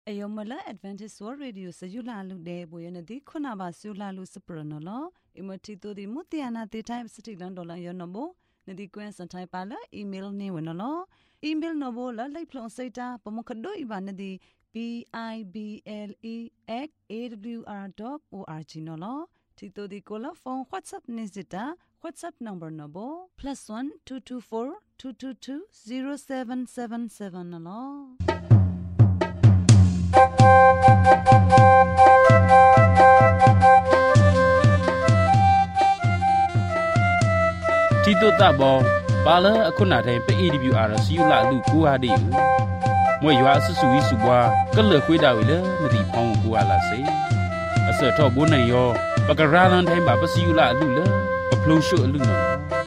Ayomala Adventist World Radio Sayula Lude Boyanadi Kunaba Sula Lucipranola, Imotito di Mutiana the time city landola yonobo, Nadi Gwen Santai Pala, email Newanolo, email Novola, like Plon Seta, Pomokado Ibanadi, BIBLE@awr.org nolo, Tito di Cola phone WhatsApp Nizita, WhatsApp number nobo, +1 224 222 0777 nolo. Tito tabo bala akuna de pe AWR siu la lu ku ha de mwe ywa su wi su bwa ka le khwe da wi le ma di phong ku ala se asa tho bo nan yo pa ka ra lan thai ba pa siu la lu le pa phlong shu lu no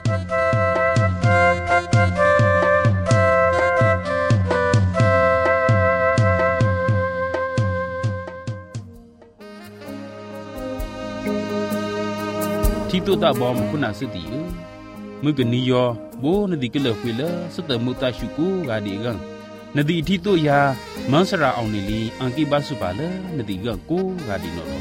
Tito tabo ma kuna su ti Mugani yo bo na di kele kwela sata muta shuku ga di gang na di thito ya mansara aw ni li anki basu bala na di gang ko ga di no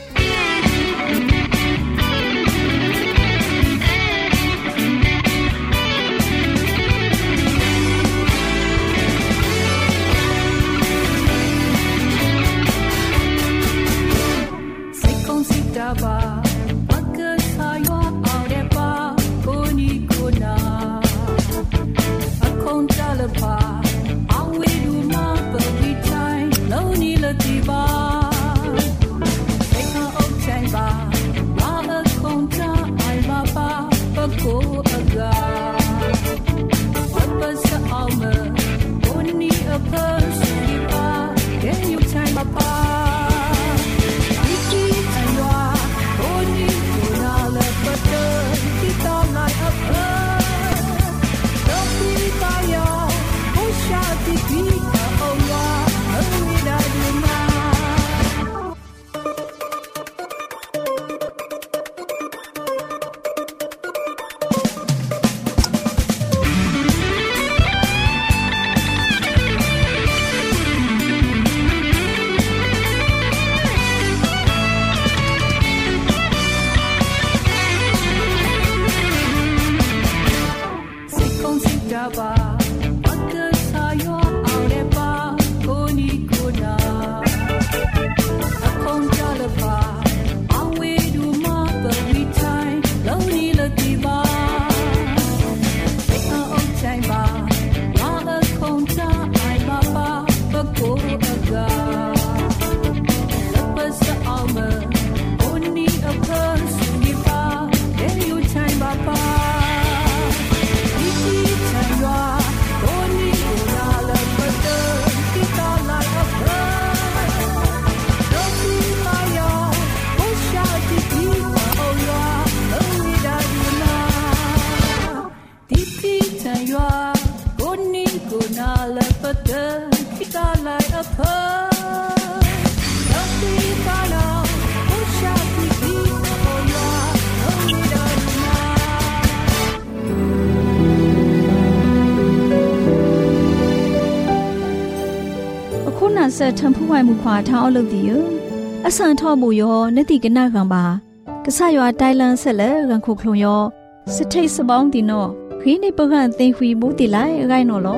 เสถมผู้ไว้มุขวาท้าเอาลูกดิยอสันทอบุยอนติกนากังบากษายอไดลันเสเลกันคุคลงยอสเทสบองติโนขีในปกันเตหุยบุติไลไรโนโล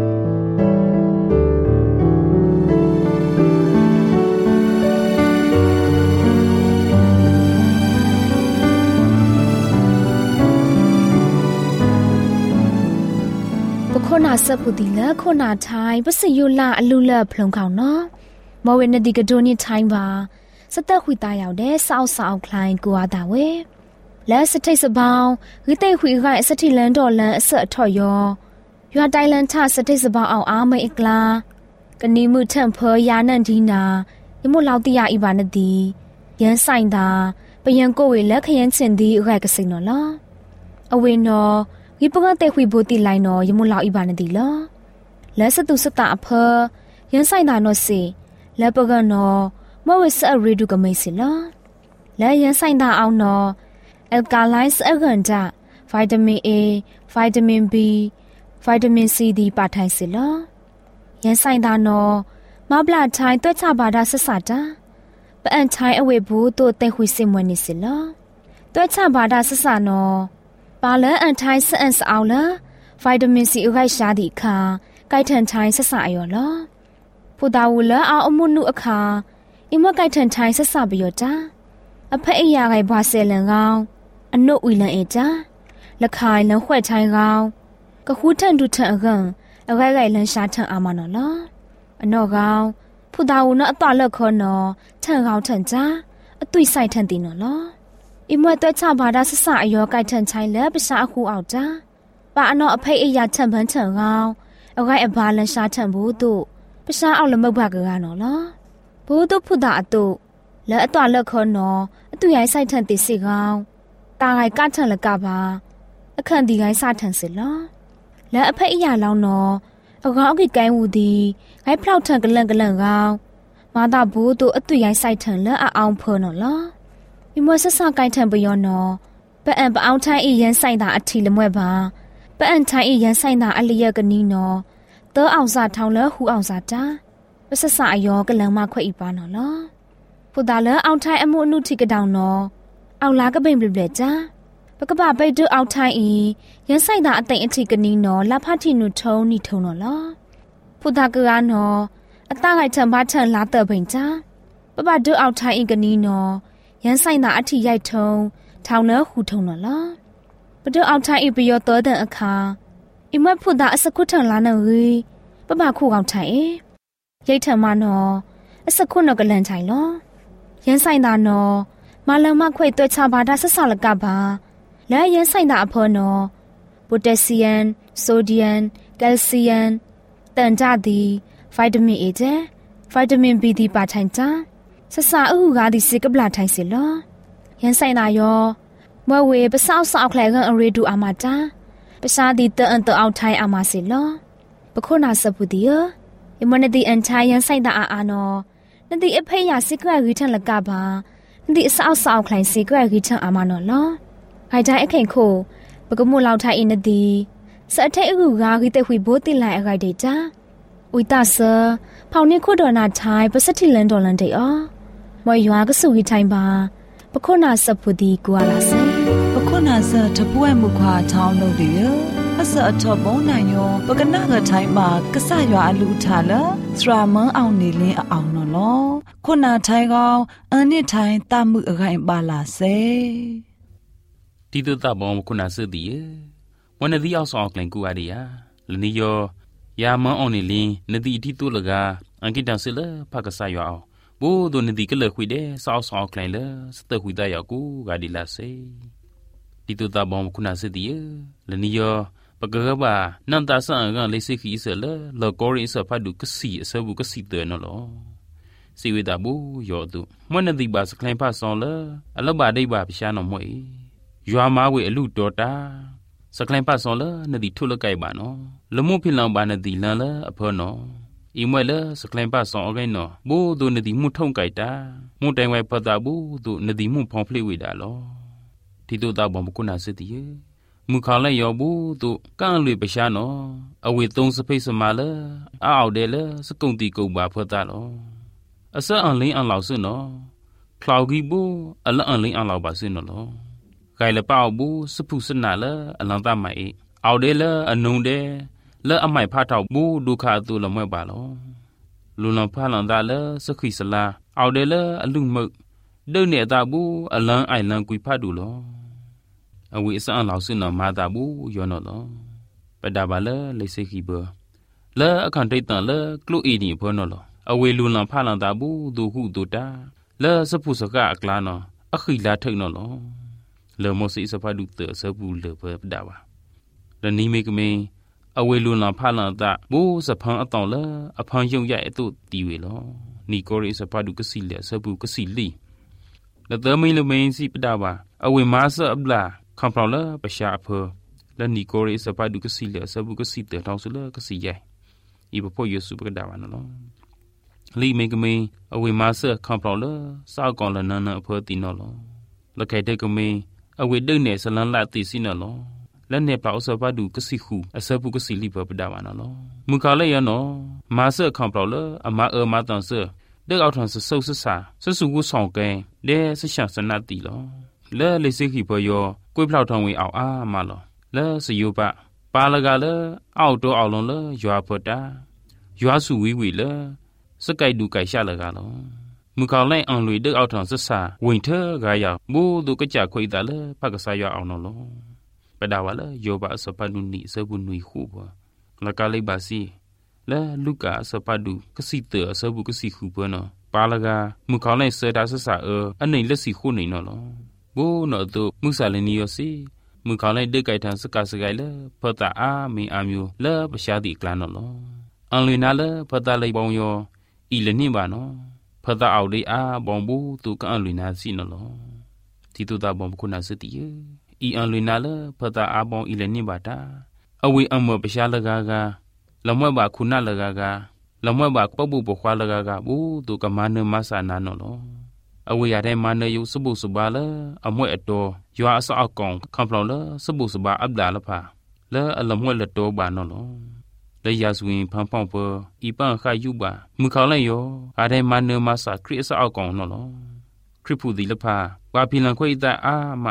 คนอาศัยผู้ดีละคนอาไทยภาษายุลาอลุละพลงเขาเนาะมเวนัดิกโดนี่ไทยว่าสตะหุยตายาวเด้สาวคลายกัวตาเวและสถิสบาวหรือเตหุยไรสถิลันดอลันเสะถอยอยไดลันทาสถิสบาวเอาอาเมอีกลากันนี้มือเถิมเพยานันทีนายมุลาวติยาอีบานดียันไซน์ดาไปยังโกเวและขยันเซนดีไรกสินเนาะอเวนอยิปกันเตหุยบูติไลนอยมุลาวอีบานดีละและสตุสตาอเพยันไซน์ดานอสิและปกันนอเมื่อเวสอรีดูก็ไม่สิละและยันไซน์ดาเอานอแอลกาไลซ์เอกันจ้าวิตามิน A วิตามิน B วิตามิน C ดีปาไทยสิละยันไซน์ดานอมาบลาไทยตัวชาบาดาสสาตาปะอันไทยอเวบูตัวเตหุยสิมวนิสิลอตัวชาบาดาสสานอปาเลอันไทยสอันสเอาละวิตามินซีไรชาดิคาไกทันไทยสสายอลอผู้ดาวละเอาอมุนุอคาอิมวไกทันไทยสสาบยอจ้าอภัยยาไกบาเซลงาวอนุวิลันเอจ้าละคายลังขวดไทยงาวกะคูทันดุทันกันอะไรไรลังชาทันอามานอลออนอกาวผู้ดาวนะต่อเลิกคนอทันงาวทันจ้าอตุยใส่ทันตีนอลออิมวตัวชาบาดาสสายอไกทันไทยและประชาคูเอาจ้าปาอนออภัยยาทันพันทันงาวอะไรอบาลังชาทันบูตุประชาเอาละมบากกะนอลอบูตุผู้ดาอตุและต่อเลิกคนออตุยใส่ทันติสิกาวตาไกกาทันละกะบาအခန့်ဒီဂိုင်းစာထန်စစ်လောและอภัยยาလောင်းနော်အကောင်အကိကိုင်းဝူဒီဂိုင်းဖလောက်ထန်ကလန့်ကောင်မာတာဘူးတို့အတွေ့ရိုင်းဆိုင်ထန်လက်အောင်ဖော်နော်လောဒီမွဲဆဆကိုင်းထန်ပယောနော်ပအံပအောင်ထိုင်းအရန်ဆိုင်တာအထီလမွဲပါပအံထိုင်းအရန်ဆိုင်တာအလျက်ကနီးနော်တောအောင်စာထောင်းလဲဟူအောင်စာတာပဆဆအယောကလန်မခွဲ့ဤပါနော်လောဖူတာလဲအောင်ထိုင်းအမှုအနုထိကတောင်နော်အောင်လာကပိန်ပြပြจ้าပကပပိတ်တူအောက်ထိုင်းဤရန်ဆိုင်တာအသိအထိကနီးနော်လာဖတ်တီနုထုံးနီထုံနော်လောဖူတာကရနော်အတခိုင်ချံပါချံလာတဲ့ပိန်ချာပပတူအောက်ထိုင်းဤကနီးနော်ရန်ဆိုင်တာအထိရိုက်ထုံးထောင်းနဟူထုံနော်လောပတူအောက်ထိုင်းဤပယောတော်တဲ့အခါအမဖူတာအစခုထံလာနော်ရီပပခုကောက်ထိုင်းရိတ်ထံမနော်အစခုနော်ကလန်ထိုင်လောရန်ဆိုင်တာနော်မလမခွေတွေ့ချပါတာဆဆလကပါและยันใส่ตาอพอนอโพแทสเซียมโซเดียมแคลเซียมตันจาดีวิตามินเอเจวิตามินบีดีปาทันจาสสาอูกาดิสิกบลาทันสิลอยันใส่ตายอมวเวปะซาวซาวแคลกันอเรดูอามาจาปะชาดีเตอันตอเอาไทยอามาสิลอปะโคนาสบุดียมนดีอันไทยยันใส่ตาอาโนนดีอภัยยาสิกะริทันละกะบานดีซาวซาวแคลสิกะริทันอามานอลอไฮใจไอเข่งโคปกมูลาวไทยอินดีสะเทอูกากิเตหุยโบติไลอะไรเดจ้าอุยตาเซเผานี่โคดอนาไทยประสิทธิลันดอลันเดอมวยยัวก็สุวิไทยบาปะโคนาสพุดีกัวลาเซปะโคนาเซทป่วยมุขวาทาวโลเดียအစအထောဘုံနိုင်ယောပကနာကထိုင်မှာကဆရွာအလူထားလစရာမန်းအောင်နေလင်းအောင်နော်ခုနာထိုင်ကောင်အန်နစ်ထိုင်တမှုအခိုင်ပါလာစေတီတူတာဘောခုနာစသည်ဝနဒီအောက်ဆောင်ကလင်ကူအရီယာလနီယောယာမန်အောင်နေလင်းနဒီတီတူလကအန်ကိတန်စလဖကဆာယောအောင်ဘိုးတို့နဒီကလခွေတဲ့ဆောက်ဆောင်ကလင်လစတခွေတယောက်ကူဂါဒီလာစေတီတူတာဘောခုနာစသည်လနီယောပကကဘာနန်တာဆန်ကလေးစိခီစလလောကောရီစဖတ်ဒုကစီအစဘူးကစီတဲ့နော်လောစီဝေတာဘူးယောတုမွနဒီဘာစကလင်ဖဆောင်လအလဘဒိဘာပရှာနော်မွေရွာမားဝေအလူတော်တာစကလင်ပတ်စောလနဒီထုလကိုက်ပါနော်လမှုဖိလောင်ပါနဒီလန်လအဖောနော်အီမွဲလစကလင်ပတ်စောအကိန်းနော်ဘိုးတို့နဒီမှုထုံကိုက်တာမှုတိုင်ဝဲဖတ်တာဘူးတို့နဒီမှုဖောင်ဖလိဝေတာလောဒီတို့တာဘောမကုနာစတိယမူခါလဲရောဘူးတို့ကန့်လွေပရှာနော်အဝေသုံးစဖိတ်စမာလအောက်တယ်လစကုံတီကုံပါဖတ်တာလောအစအန်လင်းအန်လောက်စနော်ခလောက်ကြီးဘူးအလအန်လင်းအန်လောက်ပါစနော်လောไกลละเป้าบูสพุสนาละอลังตาใหม่เอาเดละอนงเดละอใหม่พาเฒ่าบูดูคาตุละมวยบาลอลุลองพาลังตาละสขิสลาเอาเดละอลุมึกเดินเนตาบูอลังไอลังกุยพาดูลออวิสะอันลาวซึนอมาตาบูยอนอลอปะดาบาละเลเซခိเบละอคันติตันละกลุอีนี่พอนอลออเวลุลองพาลังตาบูดูหุดูตาละสพุสกะอกลานออခိลาทึกนอลอเลมอสิสภาดุเตอสบูเลเปดาวาลนีเมกเมอเวลุนลาพาลันตะบูสะพังอตองละอพังยงใหญ่ตุตีเวลอนีโกริสภาดุกสิเลสบูกสิลีละเตมิลเมนสิปดาวาอเวมาสะอับลาคัมพลาละปะชาเพอละนีโกริสภาดุกสิเลสบูกสิเตทองสุละกสิใหญ่อีบพ่อเยซูปกดาวานะลอลีเมกเมอเวมาสะคัมพลาละซากอนละนันนะเพอตินอลอละไคเตกเมอเวเดินเนสลันลาติสินอลอและเนปลาอสปาดูกสิคูอสบุกสิลิบปดาวานอลอมุคาเลยยนอมาเซคัมปลาเลอมามาตันเซเด็กเอาทางสุสุสาสุกุสองแกเดสชาสนาติลอและเลสิกิปยอกวยพลาวทองวิเอามาลอและสยุปะปาลกาเลเอาตัวเอาลงเลยัวปดายัวสุวิวิเลสกายดูไกชาลกาลอมุคาเลยอันลุยเด็กเอาทางสุสาวินเทอร์กายาบูดูกะจากคุยตาเลปักษายาเอานอลอปดาวะเลโยบะสปานุนิเซบุนุยคูบละกาเลยบาซีและลูกาสปาดูกสิเตอสบุกสิคูปนอปาลกามุคาเลยเซดาสสาอันไหนเลสิคูไหนนอลอบูนอตุมุสาเลนิยอซีมุคาเลยเด็กไกทันสกาสกายเลพตาอามีอามิวเลปชาดิกลานอลออันลุยนาเลพตาเลยบองยออีเลนิบานอพตาเอาดีอาบองบูตุกอันลุยนาซีนอลอทิตุตาบองคุณาสติเยอีอันลุยนาเลพตาอาบองอีเลนิบาตาอวีอัมมปชาลกากาละมวยบาคุณาลกากาละมวยบาปบุปควาลกากาบูตุกมาเนมาสานานอลออวียาได้มาเนยุสบุสบาเลอมวยอโตยัวอสอากองคัมพลอเลสบุสบาอับดาลพาเลอละมวยละโตบานอลอle ya suin phang phang po I pan kha yu ba mu khaw lai yo a dai ma ne ma sa kri sa aw kong no lo kri phu di le pha ba phi lan khoi ta a ma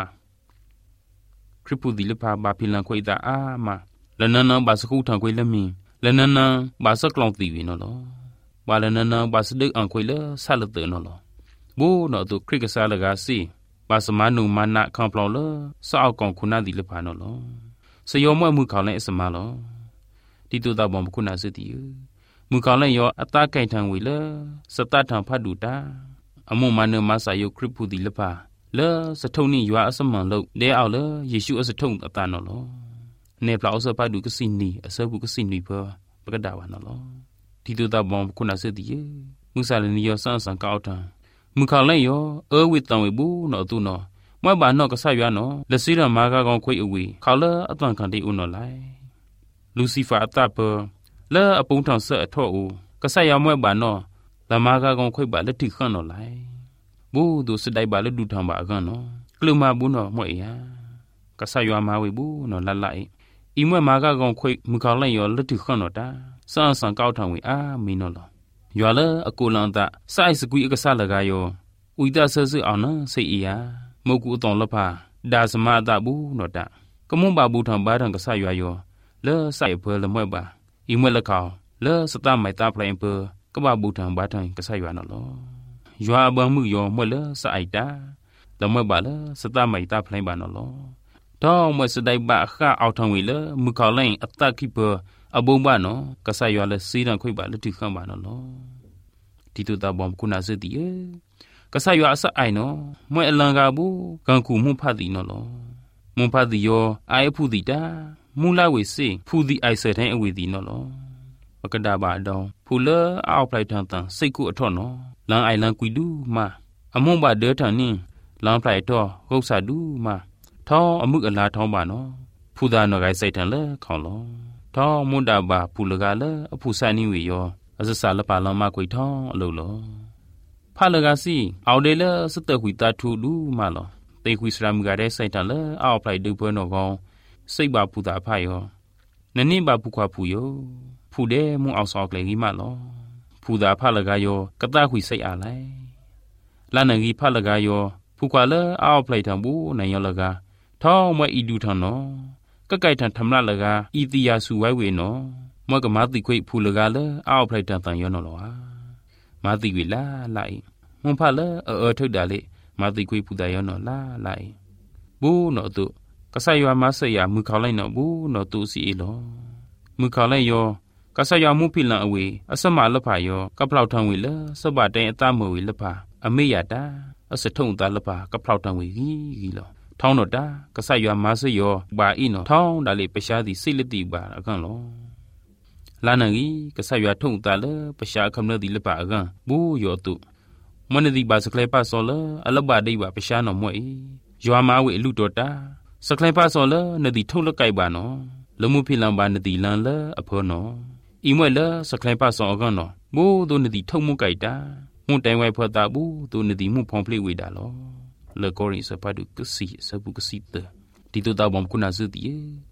kri phu di le pha ba phi lan khoi ta a ma la nan nan ba sa khu thang khoi le mi la nan nan ba sa klong ti wi no lo ba la nan nan ba sa de an khoi le sa le te no lo bo no tu kri ka sa la ga si ba sa ma nu ma na khang plong le sa aw kong khu na di le pha no lo sa yo mo mu khaw lai sa ma loที่ตัวตาบอมคุณาสิติมุขาเลยยออัตตาไก่ทางวิเลสตาทางพัดดูตาอมุมาเนมาสายคริปพูดิลปาเลสะทงนี่ยัวอสมันโลเดเอาเลเยซูอสะทงอัตตานอลอเนปลาอสปาดูกสินีอสบุกสินีเพอปกดาวานอลอที่ตัวตาบอมคุณาสิติมุสาลนิยอสังสังกาวทางมุขาเลยยอวิตังวิบูนอตุนอมวยบานนอกกษายานอเลสิรามากากองคุยอวีเขาเลอตังคันติอุนอไลลูซิฟาตาเปเลอปุงทางเสอทออูกษัยยามวยบานอละมากากองค่อยบาละติขันนอไลบูดูสดายบาละดูทางบากันนอกลืมาบุนอมวยยากษัยยามาเวบูนอละไลอีมวยมากากองค่อยมุขาไลยอละติขันนอตาสังสังกาวทางเวอามีนอลอยอเลอกูลังตาไซสกุยกษาละกายออุยตาเซซเอานะเสียมกุตองละพาดาสมาตาบูนอตากมุบาบูทางบาทางกษัยยายอเลอใส่เพลละมวยบาอีมวยละเขาเลอสตาไมตาเพลงเพอกบาบูทางบาทางกษัยยานอลยัวบางมือยอมวยเลอใส่ตาละมวยบาเลอสตาไมตาเพลงบานอลท้องมวยสดายบาข้าเอาทางวิเลอมือเขาเล่งอัตตาคิเพออบงบานอกษัยยาเลสีดังคุยบาเลติขังบานอลที่ตัวตาบอมคุณาเสติกษัยยาสะไอเนาะมวยอลังกาบูกังคูมุพาดีนอลมุพาดียอไอพูดีตามูลาเวสิผู้ดีไอเสดให้อวีดีนอลปกดาบาดองผู้เลอเอาไปทางต่างใส่กูอทอนอหลังไอลังกุยดูมาอมงบาเดอทางนี้หลังไปทอกษาดูมาท้ออมึกอลาท้องบานอผู้ดานอไกใส่ทางเลอขอลอท้อมุดาบาผู้เลกาเลอผู้สานิวิยออสสาลปาลมากุยท้ออโลลอพาเลกาซีเอาเดเลสเตหุยตาทูดูมาลอเตหุยสรามกาได้ใส่ทางเลอเอาไปดูเพิ่นอกองစိတ်ပါပူတာဖယောနနိပါပူခွာဖူယောဖူတဲ့မုံအောင်ဆောက်ကလေးကြီးမလောဖူတာဖလကယောကတခွေစိတ်အားလိုက်လာနကြီးဖလကယောဖူခွာလအောက်ပလိုက်ထံဘူးနိုင်ယောလကထောင်းမွဲဤဒူထံနော်ကကိုက်ထံထမလလကဤတိယစုဝိုင်းဝေနော်မွဲကမတိခွေဖူလကလအောက်ပလိုက်ထံတန်ယောနော်လောဟာမတိဝေလာလိုက်မွန်ဖလထုတ်တာလေမတိခွေဖူတာယောနော်လာလိုက်ဘူးနော်တို့กษัยยามาเสียมือเขาไล่หนอบูหนอตูสีลอมือเขาไล่ยอกษัยยามุพิลังอเวอสมาละพายอกับเราทางวิเลสบาดแดงตามมือวิละพาอเมยาดาอสทงตาละพากับเราทางวิกีลอท้องนอดากษัยยามาเสียบาอีนอท้องดาเลปชาดิสิลติบาอกันลอลานังกีกษัยยาทงตาละปชาคำนดิละพาอกันบูยอตุมันดิบาสเคลปาโซลอลบาดิบาปชานอมวยยามาเวลุตอตาสกลายป้าสอนละนดีทุลไกบานอลมุพิลังบานดีลันละอพอนออีมวยละสกลายป้าสอนกันนอบูตัวนดีทุมุไกตามุนแต่งไว้พอตาบูตัวนดีมุพองเพลวิดาลอเลกอริสปาดุกสีสบุกสีเตติตุตาบอมคุณาซึติ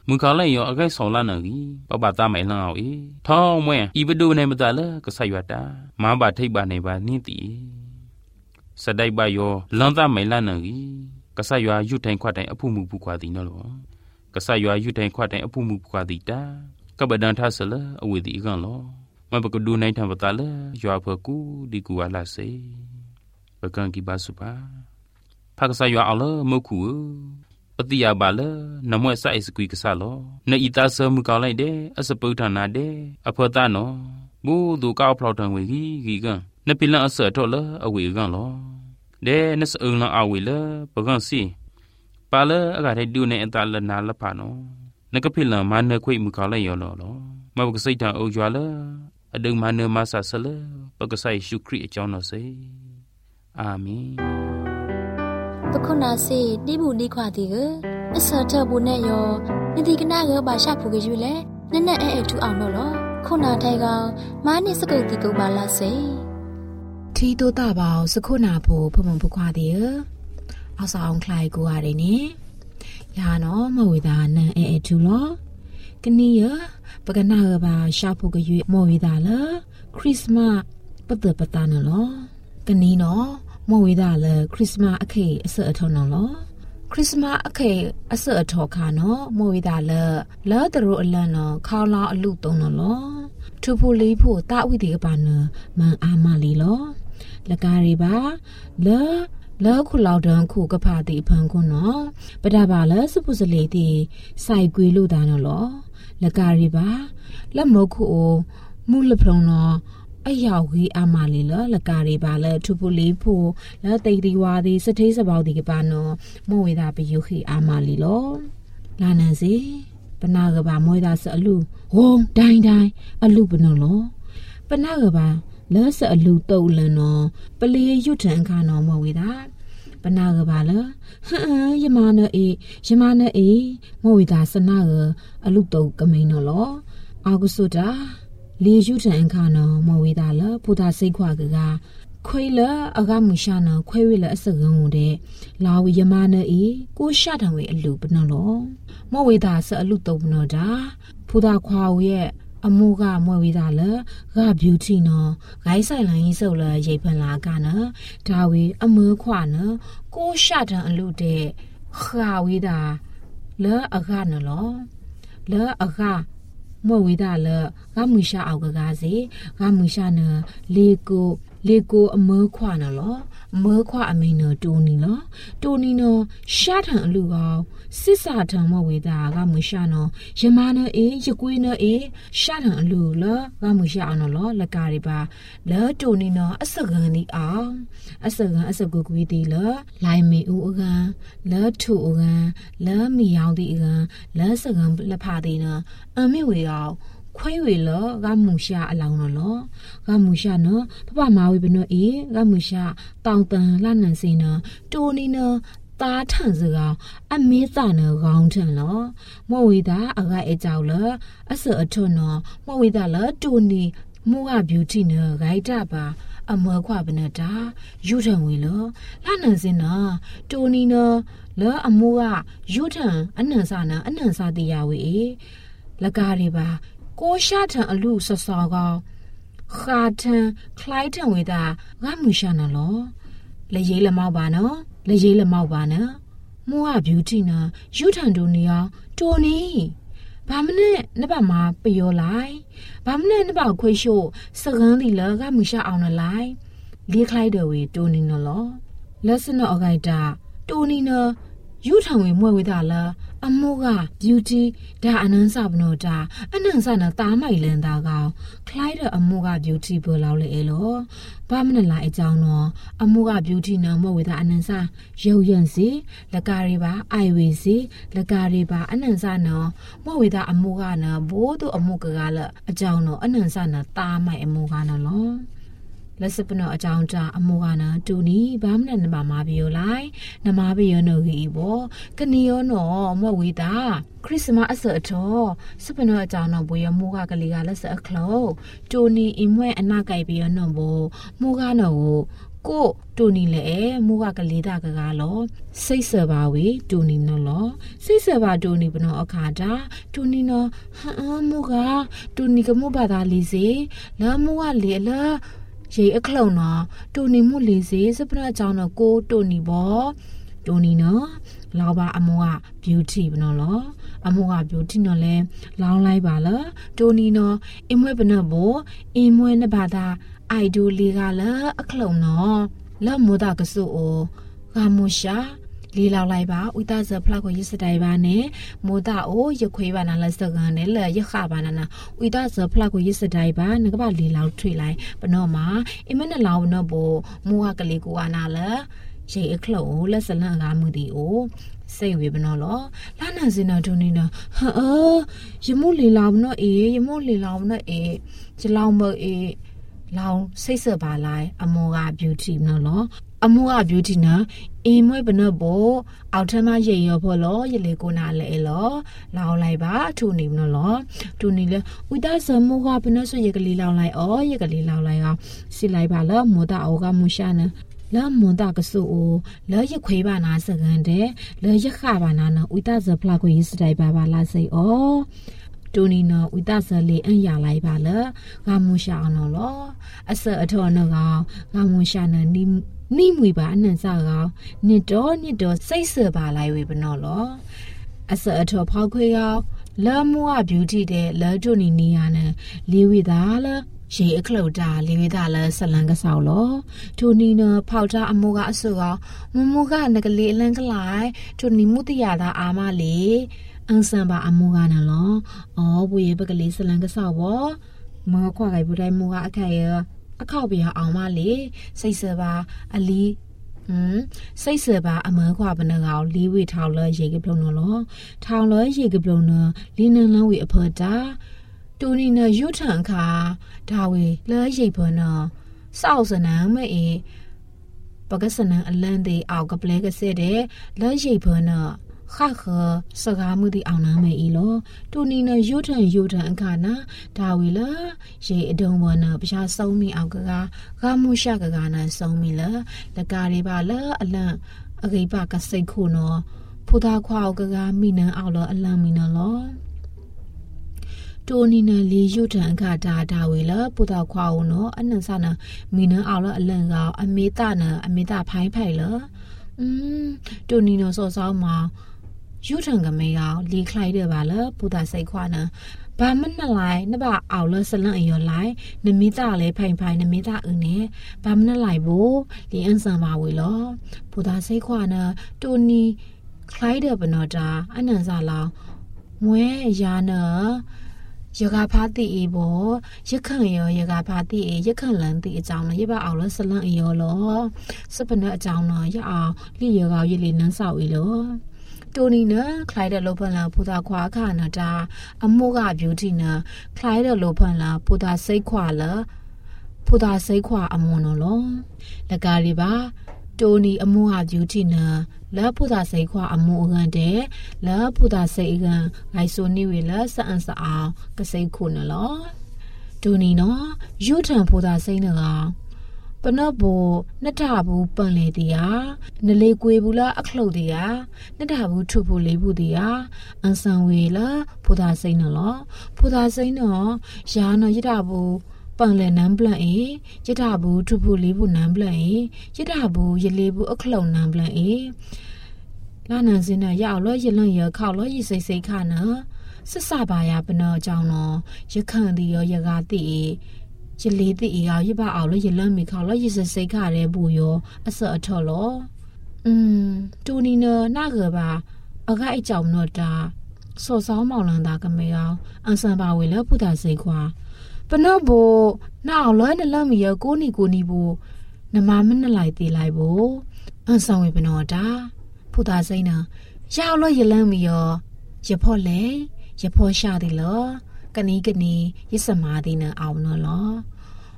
มือเขาไล่ยอไอ้สองล้านหนึ่งป้าบาตาไม่เล่าอีท้องแม่อีไปดูในมาตาละก็ใส่วัดตามาบาที่บ้านในบ้านนี่ตีสะได้ใบยอลังตาไม่ล้านหนึ่งก็ใส่ยายุดแทงขวดแทงอผู้มือผู้กว่าตีนั่นหรอก็ใส่ยายุดแทงขวดแทงอผู้มือผู้กว่าตีตาก็บัดดันท่าเสละเอาไว้ตีกันหรอมาปก็ดูในทางปตาละยาเพื่อกูดีกูอะไรเสปกันกี่บาสุปาพักใส่ยาเอาละมือขู่ปฏิยาบาละน้ำมันใส่สกุยกษาลในอิตาเสมือเก่าไล่เดอสปุถานาเดอภตาโนบูดูก้าวพลาวทางเวกีกันนพิลังอเสทอละเอาไว้กันหรอเดนสอึงลังเอาไว้ละปกันสิปาละอากาศให้ดูในอันตาละนาละพาโนนักพิลังมาเนคุยมือเก่าไล่ยอลอมาปกใส่ทางเอาจวาละอดึงมาเนมาสาสละปกใส่ชุครีเจ้าหนอเซอาเมนปะคุณนาสิดิบุลีควาติกอสเทบุเนยอนดิกนาเกบาชาพุกยูเลนนเอทูเอาโนลคุณนาไทกามานิสกุติกุบาลาเซทีโตตาบาวสกุนาโพพมพุควาติเอาสาวคลายกูอะไรนี่ยาเนาะมาวิดานเอทูลกันนี่ปะกันนาเกบาชาพุกยูมาวิดาละคริสต์มาสปะเตปะตาเนลกันนี้เนาะมวยดาเลคริสต์มาสอเคอเสอทอนอคริสต์มาสอเคอเสอทอคาเนาะมวยดาเลแล้วตรุอลันเนาะข้าวลาอลุตงนอทุพูลีผู้ตาวิติกปานมันอามาลีลอละการีบาแล้วคุณเราเดินคู่กับพาติพังคนเนาะปะดาบาเลสุปุสเลติใส่กุยลูดานอลอละการีบาละมคูมูลพรองเนาะအယောက်ကြီးအမာလီလလကာရီပါလဲထူပူလီဖိုလဲတေတီဝါဒီစတေးစပေါဒီကပါနော်မောဝေတာပယုခိအမာလီလောလာနန်စီပနာကပါမွေတာဆအလူဝုံဒိုင်းအလူပနော်လောပနာကပါလဲဆအလူတုတ်လန်နော်ပလီရွတ်ထန်ခါနော်မောဝေတာပနာကပါလဲယမနအေမောဝေတာစနာကအလူတုတ်ကမိန်နော်လောအာဂုစုတာလေယူထန်ခါနော်မဝေတာလပူတာစိတ်ခွာကခွေလအကမရှာနော်ခွေဝေလအစကံဦးတဲ့လာဝယမနေကိုရှာထံဝေအလူပနော်လောမဝေတာဆအလူတုံပနော်တာဖူတာခွာဝရဲ့အမှုကမဝေတာလကဘျူတီနော်ဂိုင်းဆိုင်လိုင်းစုပ်လရိပ်ဖန်လာကနော်ဒါဝေအမေးခွာနော်ကိုရှာထံအလူတဲ့ခါဝေတာလဲအကနော်လဲအကမဝိဒါလကမှုရှာအောက်ကကားစီကမှုရှာနလေကိုအမေးခွာနော်အမေးခွာအမိန်နော်တိုနီနော်ရှာထံအလူကောင်စစ်စာထံမဝိဒါကမှုရှာနော်ယမနရကွေးနော်ရှာထံအလူလကမှုရှာအောင်နော်လကာရီပါလဲတိုနီနော်အစကန်နီအောင်အစကူကွေးတီလလိုင်မီဦးအကန်လဲထူအကန်လဲမီယောင်တီအကန်လဲစကန်လက်ဖာတီနော်အမေဝေအောင်ခွေးဝေလကမှုရှာအလောင်းနော်ကမှုရှာနော်ပပမာဝေဘနောကမှုရှာတောင်တန်လနန်စင်းနော်တိုနီနော်တာထန်စကအမေးသားနော်ခေါင်းထန်နော်မောဝေတာအကအကြောက်လအစအထွန်းနော်မောဝေတာလတိုနီမူကဘျူတီနော်ဂိုက်တာပါအမေခွာပနတာယူထံဝေလလနန်စင်းနော်တိုနီနော်လဲအမူကယူထံအနန်စာနော်အနန်စာတီယာဝေလကားရီပါကိုရှာထံအလူဆဆောကောင်ခါထံခလိုက်ထံဝေတာငါမှုရှာနော်လေရေးလမောက်ပါနော်မူကဘျူတီနော်ယူထံတို့နေအောင်တိုနီဘာမနဲ့နဘမှာပယောလိုက်ဘာမနဲ့နဘခွေရှို့စကန်းဒီလကမှုရှာအောင်နော်လိုက်လေးခလိုက်တော်ဝေတိုနီနော်လက်စနော်အခိုက်တာတိုနီနော်ယူထံဝေမွဲဝေတာလားအမိုးက beauty ဒါအနန်းစာပနောတာအနန်းစာနာတာမိုင်လန်တာကောင်ခလိုက်တဲ့အမိုးက beauty ပေါ်လောက်လေလောဘာမနလာအကြောင်းတော့အမိုးက beauty နော်မဝေတာအနန်းစာရုပ်ရံစီလကားရီပါအိုင်ဝေစီလကားရီပါအနန်းစာနော်မဝေတာအမိုးကနော်ဘိုးတို့အမိုးကလအကြောင်းတော့အနန်းစာနာတာမိုင်အမိုးကနော်လက်စပနောအကြောင်းတာအမောကနာတူနီဘာမနဲ့နဘာမာဘီယိုလိုက်နမာဘီယောနိုဂီဘောကနီယောနော်မဝီတာခရစ်မတ်အစအထောစပနောအကြောင်းနော်ဘွေရမိုးကကလေးကလက်စအခလောတူနီအင်မွဲအနာကြိုက်ဘီယောနော်ဘောမိုးကနော်ကိုတူနီလေမိုးကကလေးတာကလောစိတ်ဆပါဝေတူနီနော်လောစိတ်ဆပါတူနီဘနောအခါတာတူနီနော်ဟာမိုးကတူနီကမိုးဘာသာလီစီလာမိုးကလေလာရေအခလုံနော်တူနီမှုလီစီစပနာကြောင့်နော်ကိုတူနီဘောတူနီနော်လောပါအမောက beauty ဘနော်လောအမောက beauty နော်လဲလောင်းလိုက်ပါလားတူနီနော်အမွဲဘနော်ဘောအမွဲနဘာသာအိုက်ဒိုလီကလည်းအခလုံနော်လက်မိုးတာကဆူအိုဂါမူရှာလီလောက်လိုက်ပါဥတာဇဖလာကိုရစတိုင်ပါနဲ့မိုးတာအိုရခွေးပါနာလက်စကန်နဲ့လေရခပါနာဥတာဇဖလာကိုရစတိုင်ပါငကပါလီလောက်ထွေလိုက်ဘနော်မှာအမနဲ့လောင်းနော်ဘောမိုးကကလေးကိုအနာလဲရေအခလုံလက်စလန်ကမှုဒီအိုစိတ်ဝေဘနော်လောလာနာစင်နာဒူနီနာဟာရမိုးလီလောင်းနော်အေးရမိုးလီလောင်းနော်အေးဂျလောင်းမေအေးလောင်စိတ်ဆပါလိုက်အမောက beauty နော်လောအမောက beauty နော်အင်းမွေးဘနဘောအောက်ထမရေရောဖော်လောရလေကိုနာလဲလောလောင်လိုက်ပါထူနေမနော်လောထူနေလေဥဒဆမောကဘနဆိုရကလေးလောင်လိုက်ဩရကလေးလောင်လိုက်အောင်စီလိုက်ပါလောမောတာအောကမူရှာနလာမွန်တာကဆူအိုလဲရခွေးပါနာစကန်တဲ့လဲရခပါနာနော်ဥဒဇဖလာကိုရစတိုင်ပါလာစိဩတူနီနော်ဝိတဆလေးအန်ရလိုက်ပါလေဂါမူရှာနော်လောအစအထောနော်ကောင်ဂါမူရှာနော်နိမွေပါအနှံစားကောင်နှစ်တော်စိတ်ဆပါလိုက်ဝေဘနော်လောအစအထောဖောက်ခွေကောင်လာမူက beauty တဲ့လာတူနီနီယာနဲ့လေးဝိသားလားရေအခလုတ်တာလေးဝိသားလားဆလန်ကဆောက်လောတူနီနော်ဖောက်တာအမိုးကအဆူကောင်မကနကလေးအလန်းကလိုက်တူနီမူတရတာအာမလေးအန်ဆန်ပါအမိုးကနော်လောအော်ဘွေပကလေးစလန်ကဆောက်ဘောမောခွာခိုင်ဘူးတိုင်းမိုးကအခိုင်ရအခောက်ပြအောင်မလေးစိတ်ဆပါအလီစိတ်ဆပါအမောခွာဘနကောင်လီဝေထောက်လရေကပလုံးနော်လောထောင်လရေကပလုံးနော်လီနန်လဝေအဖော်တာတူနီနရွထန်ခါဒါဝေလဲရိပ်ဘောနော်စောက်စနံမဲပကစနံအလန်သေးအောက်ကပလဲကစစ်တဲ့လဲရိပ်ဘောနော်ခါခစကားမှုဒီအောင်နာမေဤလောတူနီနရွထန်အခါနာဒါဝီလာရေအဒုံဘောနာပရှားဆုံးမိအောင်ကဂါမှုရှကနာဆုံးမိလာလကားရီပါလာအလန့်အဂိပကစိတ်ခုနော်ဖူသာခွာကမိနန်အောင်လောအလန့်မိနော်လောတူနီနလီရွထန်အခါဒါဝီလာဖူသာခွာဦးနော်အနန်ဆနာမိနန်အောင်လောအလန့်ကအမေတာဖိုင်းဖိုင်လောတူနီနော်စောစောင်းမှာယူထန်ကမေယောလီခလိုက်တယ်ပါလားပူတာစိတ်ခွာနာဘာမနှလိုက်နဘာအောင်လဆလန်အယောလိုက်နမီတာလဲဖိုင်နမီတာအင်းနဲ့ဘာမနှလိုက်ဘူးဒီအန်ဆန်ပါဝေလောပူတာစိတ်ခွာနာတူနီခလိုက်တယ်ဘနော်တာအနန်စာလောင်မွဲရာနာရကဖာတိအေဘောရခန့်ရောရကဖာတိအေရခန့်လန်တိအကြောင်းနော်ရပါအောင်လဆလန်အယောလောစပနအကြောင်းနော်ရအောင်လိရကောရလီနန်းဆောက်အေလောတူနီနခလိုက်တဲ့လောဖန်လာပူတာခွာခါနာတာအမိုးက beauty နခလိုက်တဲ့လောဖန်လာပူတာစိတ်ခွာလာပူတာစိတ်ခွာအမွန်နော်လောလကားရီပါတူနီအမိုးက beauty နလာပူတာစိတ်ခွာအမိုးအကန်တဲ့လာပူတာစိတ်အကန်ဂိုင်ဆိုနေဝေလာစအန်စအောင်ကစိတ်ခုနော်လောတူနီနော်ယူထန်ပူတာစိတ်နော်ပနဘောနထဘူးပန်လေတီယာနလေကွေဘူးလားအခလုတ်တီယာနထဘူးထုဖို့လေးဘူးတီယာအန်ဆန်ဝေလားဖူသာစိမ့်နော်ဖူသာစိမ့်နော်ရာနော်ရထဘူးပန်လေနမ်ပလန်အေရထဘူးထုဖို့လေးဘူးနမ်ပလန်အေရထဘူးရလေးဘူးအခလုတ်နမ်ပလန်အေလာနန်စင်းနော်ရအောင်လို့ရလွန်ရခေါလို့ရစိတ်ခါနော်ဆဆပါရပနောကြောင့်နော်ရခန့်တီရောရကားတီရလေးတီရောရပါအောင်လို့ရလန့်မိခေါလို့ရစိတ်ခါရဲဘူးရောအစအထော်လောတူနီနော်နာကပါအခိုက်ကြောင့်နော်တာစောစောမောင်လန်တာကမေအောင်အန်ဆန်ပါဝေလပုဒ္ဓစိတ်ခွာပနောဘောနောက်လောနလမီရကိုနီဘူးနမမနလိုက်သေးလိုက်ဘောအန်ဆန်ဝေပနောတာပုဒ္ဓစိတ်နာရောက်လို့ရလန့်မီရောရဖို့လေရဖို့ရှာတယ်လောကနီရစမာသည်နအောင်နော်လော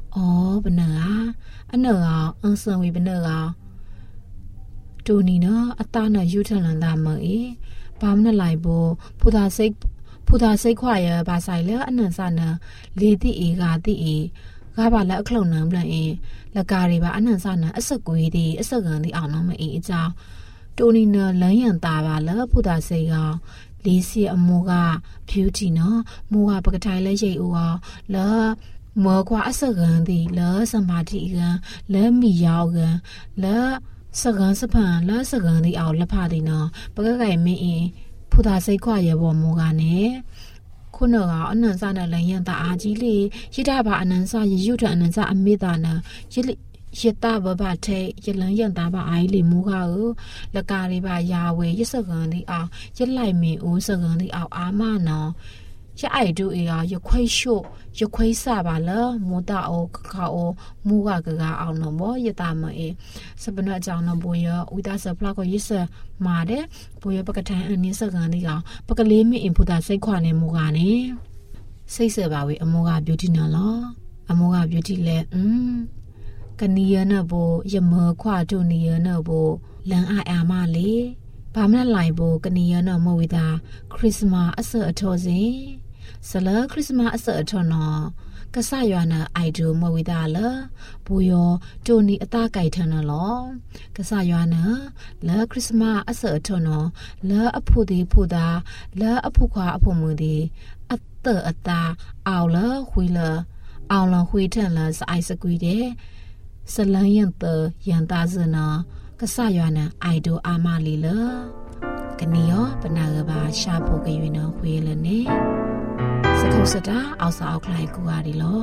อ๋อปะเนออันเนออังสังวิปเนอตูนี่เนาะอัตตานะยูทันลันดามเอบามนะไลโบพุทธาစိတ်ခွာရပါဆိုင်လဲအနန်စနလေးတိအေကတိအေကဘာလဲအခလုံနံပလန်အေလကာတွေပါအနန်စနအဆက်ကွေးတိအဆက်ကန်တိအောင်တော့မအေးအကြောင်းတိုနီနလန်းရန်တာပါလဲဖူတာစိတ်ကလေးစီအမောက beauty နော်မောကပကထိုင်လဲရိတ်ဦးအောင်လဲမောကွာအဆက်ကန်တိလဲစမာတိကန်လဲမီယောကန်လဲစကန်စပန်လဲစကန်တိအောင်လက်ဖာတိနော်ပကကိုင်မင်းအေးဖူတာစိတ်ခွာရပေါ်မောကနဲ့ခုနကအနန်စနဲ့လည်းရန်တာအာကြီးလေးရစ်တာပါအနန်စရရွတ်တဲ့အနန်စအမေတာနာရတာဘဘထဲရလန်းရန်တာပါအိုင်လီမူခါကိုလကာရီပါယာဝေရစကန်ဒီအောင်ရလိုက်မီဦးစကန်ဒီအောင်အာမနောရအိုက်တူအေရခွိရှို့ရခွိစပါလားမူတာအောခါအောမူကအောင်နော်ဘောရတာမအေစပနအကြောင်းနော်ဘောရဝိတာစဖလာကိုရစမာတဲ့ဘောရပကထိုင်အနည်းစကန်ဒီအောင်ပကလေးမီအင်ပူတာစိတ်ခွာနေမူကနေစိတ်ဆပါဝေအမောက beauty နော်လောအမောက beauty လဲကနီယနဘောယမခွာတူနီယနဘောလန်အာမလေးဘာမလိုက်ဘောကနီယနမဝိတာခရစ်မတ်အစအထောစဉ်ဆလခရစ်မတ်အစအထောနော်ကဆယွာနာအိုက်ဒူမဝိတာလဘူယောတူနီအတာကိုက်ထန်နော်ကဆယွာနာလခရစ်မတ်အစအထောနော်လအဖို့ဒီဖို့တာလအဖို့ခွာအဖို့မူဒီအတအတာအော်လခွေလအော်လခွေထန်လစိုက်စကွီတဲ့စလန်ယန်တယန်တာဇနာကဆယွာနာအိုက်ဒူအာမလီလကနီယောပနာကဘာရှာဖို့ကရွေနော်ခွေလနေစခုစတာအောက်စာအောက်လိုက်ကူရီလော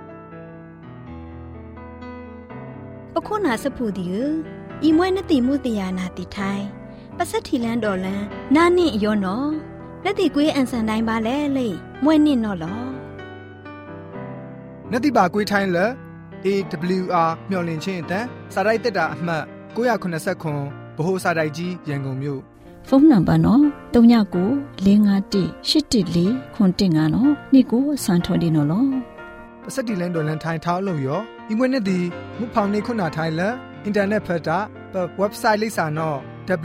အခုနာစဖူဒီဤမွဲနတိမှုတယာနာတိထိုင်ပစက်ထီလန်တော်လန်နာနင့်ရောနော်လက်တိကွေးအန်ဆန်တိုင်းပါလေလေမွဲနင့်နော်လောနတိပါကွေးထိုင်းလေ AWR မျော်လင့်ခြင်းအတန်းစာရိုက်တက်တာအမှတ်989ဗဟိုစာတိုက်ကြီးရန်ကုန်မြို့ဖုန်းနံပါတ်နော်39951814နော်နေ့ကိုစံထော်ဒီနော်လောပစတိလန်ဒေါ်လန်ထိုင်ထောင်းလို့ရောဒီမွေးနေ့ဒီမူဖောင်နေခုနာထိုင်လအင်တာနက်ဖတ်တာ website လိပ်စာနော်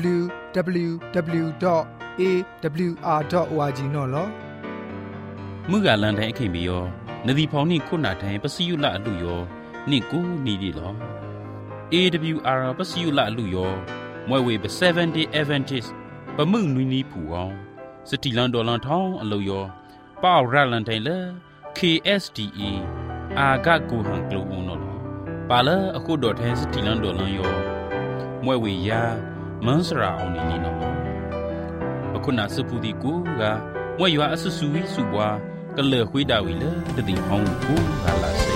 www.awr.org နော်လောမူကလန်တိုင်းအခင်ပြီးရောနဒီဖောင်နေခုနာထိုင်ပစီယုလအလူရောနေ့ကိုနေဒီလော AWR ပစီယုလအလူရောမွဲဝေ7 day Adventist ပမှုနွီနီဖူအောင်စတီလန်ဒေါ်လန်ထောင်းအလို့ရောပေါရလန်တိုင်လေ KSDA အာဂတ်ကိုဟန်ကလိုဦးနော်ပါလာအခုဒေါ်ထဲစတီလန်ဒေါ်လန်ရောမွဲဝေယာမန်စရာအောင်နီနော်အခုနာစပူဒီကိုကမွဲရွာအဆဆူဝီစုပွားကလေခွေးတာဝီလေတတိအောင်ကိုဟာလာစေ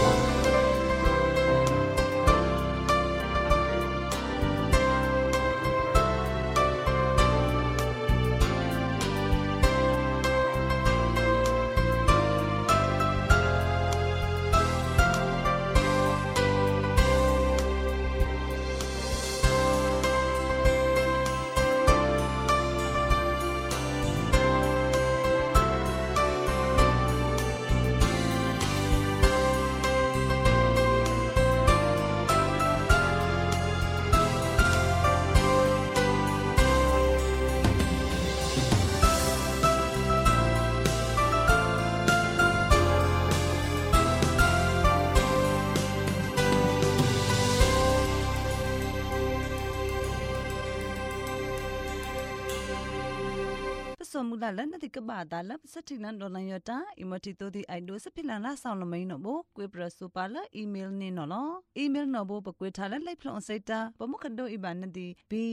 สมมุติแล้วนั่นที่กบ้าตาแล้วสักทีนั้นโดนยอดตาอิมติโตที่ไอดูสักพิลานาสาวละไม่หนอบุกวยประสุปาละอีเมลนี่หนอลอีเมลหนอบุปกวยทาละไล่พลอนเซตาปมุขันโดอีบานนั่นที่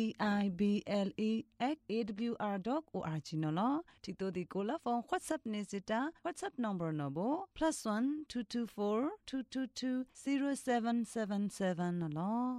bible@awr.org หนอลที่โตที่โกลาฟองวอทแอปเนี่ยสิตา WhatsApp number หนอบุ +1 224 222 0777หนอล